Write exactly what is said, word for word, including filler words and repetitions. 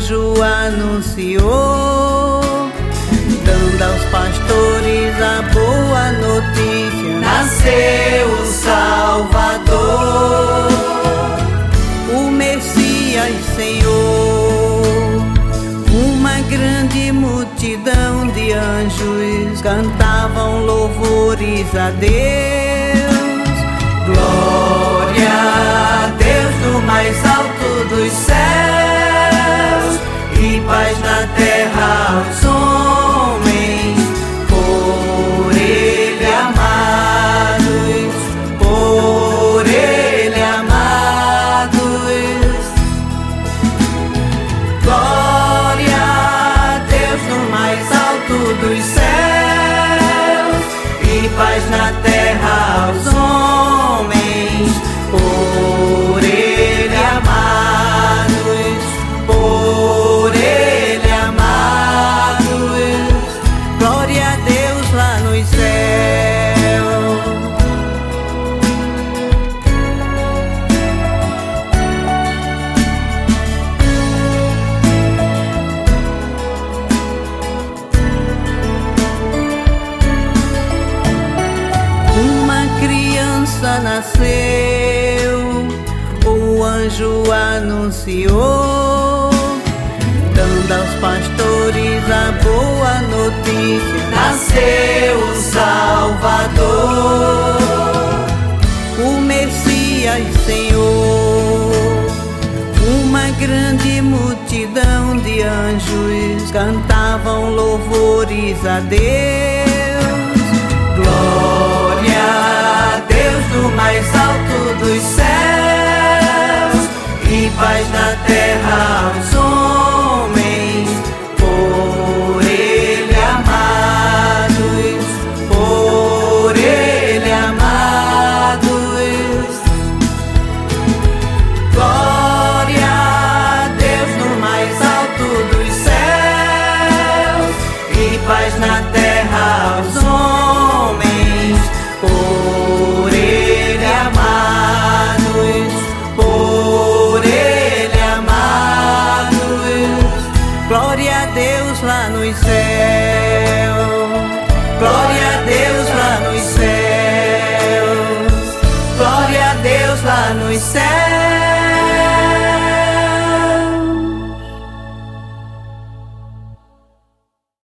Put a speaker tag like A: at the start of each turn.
A: anjo anunciou, dando aos pastores a boa notícia:
B: nasceu o Salvador,
A: o Messias Senhor. Uma grande multidão de anjos cantavam louvores a Deus.
B: glória a Deus no mais alto dos céus, e paz na terra aos homens, por Ele amados, por Ele amados. Glória a Deus no mais alto dos céus, e paz na terra aos homens, por Ele amados, por Ele amados.
A: Glória a Deus lá nos céus. Uma criança nasceu, o anjo anunciou, dando aos pastores a boa notícia:
B: nasceu o Salvador,
A: o Messias Senhor. Uma grande multidão de anjos cantavam louvores a Deus.
B: glória a Deus no mais alto dos céus, e paz na terra aos homens, por Ele amados, por Ele amados. Glória a Deus no mais alto dos céus, e paz na terra aos homens, por Ele amados, por Ele amados.
A: Glória a Deus lá nos céus.
B: Glória a Deus lá nos céus, glória a Deus lá nos céus.